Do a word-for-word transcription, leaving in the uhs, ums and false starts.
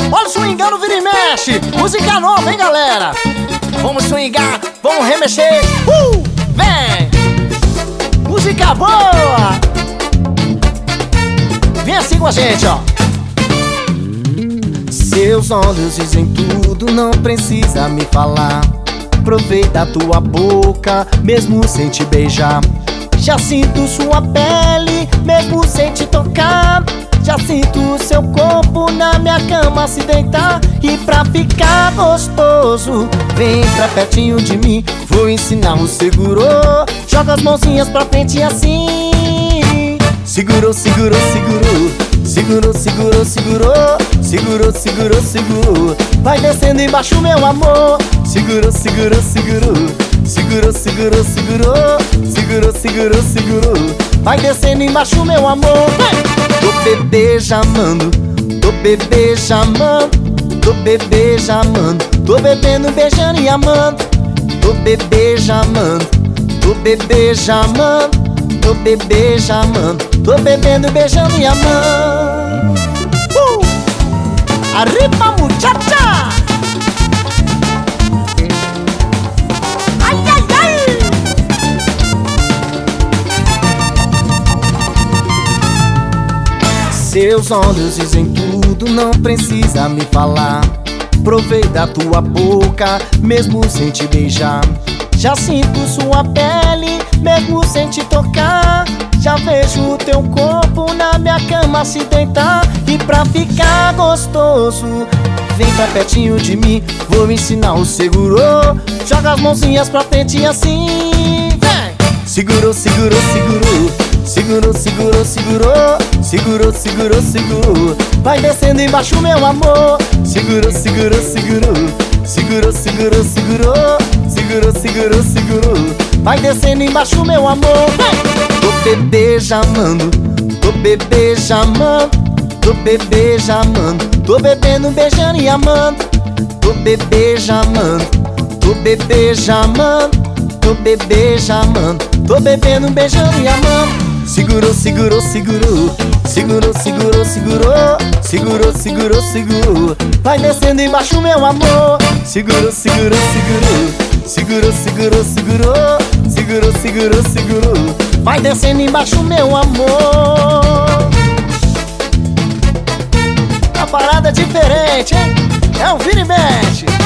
Olha o swingando, vira e mexe. Música nova, hein, galera? Vamos swingar, vamos remexer. Uh, vem! Música boa! Vem assim com a gente, ó. Seus olhos dizem tudo, não precisa me falar. Aproveita a tua boca, mesmo sem te beijar. Já sinto sua pele, mesmo sem te tocar. Já sinto seu corpo na minha cama se deitar. E pra ficar gostoso, vem pra pertinho de mim. Vou ensinar o segurou. Joga as mãozinhas pra frente assim. Segurou, segurou, segurou. Segurou, segurou, segurou. Segurou, segurou, segurou. Vai descendo embaixo, meu amor. Segurou, segurou, segurou. Segurou, segurou, segurou. Segurou, segurou, segurou. Vai descendo embaixo, meu amor. Tô bebê jamando, tô bebê jamando, tô bebê jamando, tô bebendo, beijando e amando. Tô bebê jamando, tô bebê jamando, tô bebê jamando, tô bebendo, beijando e amando. Uh! Arriba, muchacha! Ai, ai, ai! Seus olhos dizem tudo, não precisa me falar. Aproveita a tua boca, mesmo sem te beijar. Já sinto sua pele, mesmo sem te tocar. Já vejo o teu corpo na minha cama se deitar. E pra ficar gostoso, vem pra pertinho de mim. Vou ensinar o segurou. Joga as mãozinhas pra frente assim. Vem! Segurou, segurou, segurou. Segurou, segurou, segurou. Segurou, segurou, segurou. Vai descendo embaixo, meu amor. Segurou, segurou, segurou. Segurou, segurou, segurou. Segurou, segurou, segurou. Vai descendo embaixo, meu amor. Tô bebê jamando, tô bebê jamando, tô bebê jamando, tô bebendo, beijando e amando. Tô bebê jamando, tô bebê jamando, tô bebê jamando, tô bebendo, beijando e amando. Segurou, segurou, segurou. Segurou, segurou, segurou. Segurou, segurou, segurou. Vai descendo embaixo, meu amor. Segurou, segurou, segurou. Segurou, segurou, segurou. Segurou, segurou, segurou. Vai descendo embaixo, meu amor. Uma parada diferente, hein? É um vira e mexe.